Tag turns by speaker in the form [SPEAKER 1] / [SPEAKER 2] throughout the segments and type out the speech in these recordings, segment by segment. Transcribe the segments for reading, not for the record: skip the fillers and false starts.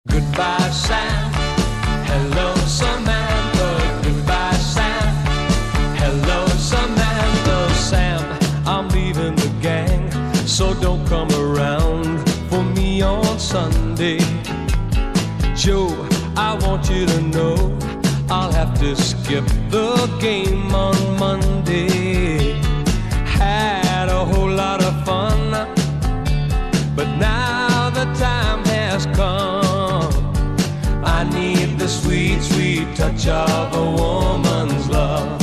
[SPEAKER 1] Goodbye, Sam. Hello, Samantha. Goodbye, Sam. Hello, Samantha. Sam, I'm leaving the gang, so don't come around for me on Sunday. Joe, I want you to know I'll have to skip the game on Monday. Had a whole lot of fun, but now the time has come. I need the sweet, sweet touch of a woman's love.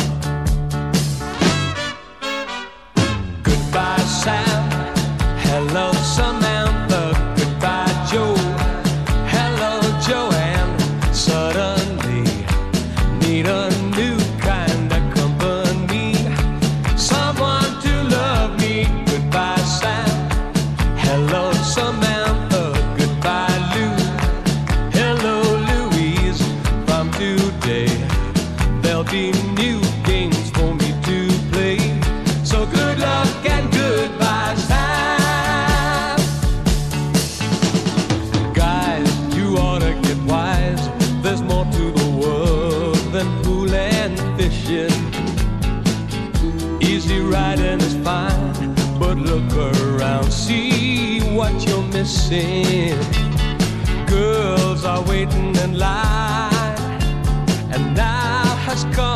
[SPEAKER 1] Goodbye, Sam. Hello, Samantha. Goodbye, Joe. Hello, Joanne. Suddenly need a new kind of company, someone to love me. Goodbye, Sam. Hello, Samantha. Goodbye, Lou. Hello, Louise. From today there'll be new games for me to play. So good luck and goodbye, Sam. Guys, you ought to get wise. There's more to the world than pool and fishing. Easy riding is fine, but look around, see what you're missing. Girls are waiting in line, and now has come